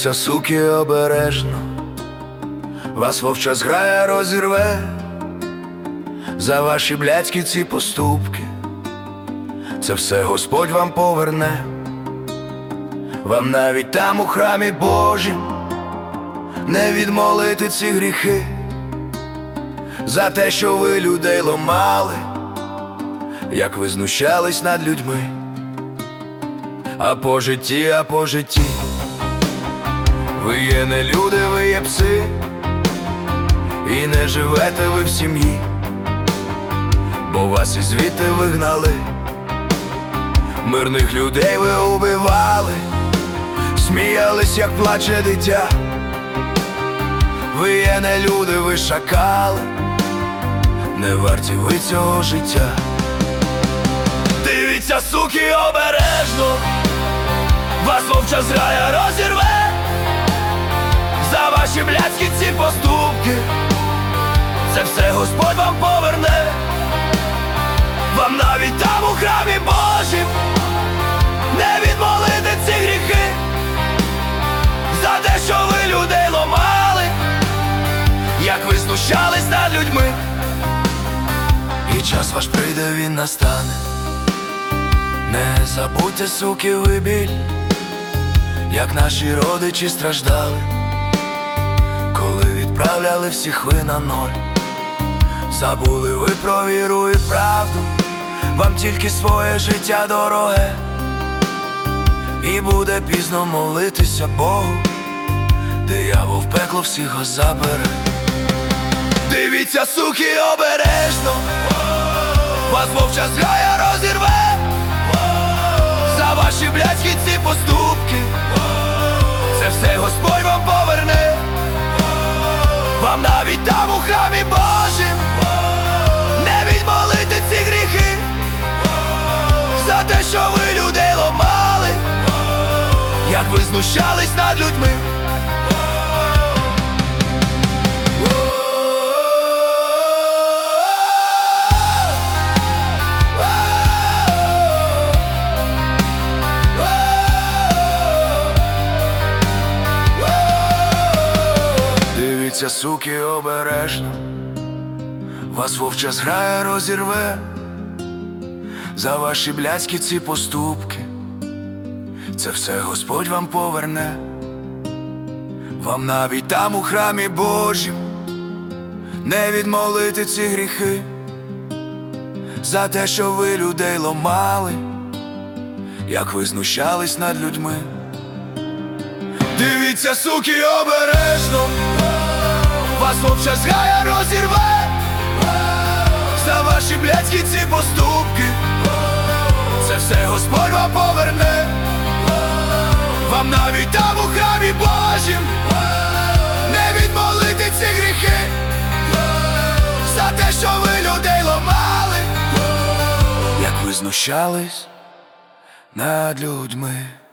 Дивіться, суки, обережно, вас вовча зграя розірве за ваші блядські ці поступки. Це все Господь вам поверне, вам навіть там у храмі Божім не відмолити ці гріхи, за те, що ви людей ломали, як ви знущались над людьми. А по житті ви є не люди, ви є пси, і не живете ви в сім'ї, бо вас і звідти вигнали. Мирних людей ви убивали, сміялись, як плаче дитя. Ви є не люди, ви шакали, не варті ви цього життя. Дивіться, суки, обережно, вас вовча зграя розірве за ваші блядські ці поступки. Це все Господь вам поверне, вам навіть там у храмі Божім не відмолити ці гріхи, за те, що ви людей ломали, як ви знущались над людьми. І час ваш прийде, він настане. Не забудьте, суки, ви біль, як наші родичі страждали, коли відправляли всіх ви на ноль. Забули ви про віру і правду, вам тільки своє життя дороге, і буде пізно молитися Богу, диявол в пекло всіх вас забере. Дивіться, суки, обережно, вас вовча зграя розірве за ваші блядські ці поступки. Це все Господь вам поверне, вам навіть там у храмі Божім не відмолити ці гріхи, за те, що ви людей ломали, як ви знущались над людьми. Дивіться, суки, обережно, вас вовча зграя розірве за ваші блядські ці поступки. Це все Господь вам поверне, вам навіть там у храмі Божім не відмолити ці гріхи, за те, що ви людей ломали, як ви знущались над людьми. Дивіться, суки, обережно, вас вовча зграя розірве за ваші блядські ці поступки. Це все Господь вам поверне, вам навіть там у храмі Божім не відмолити ці гріхи, за те, що ви людей ломали, як ви знущались над людьми.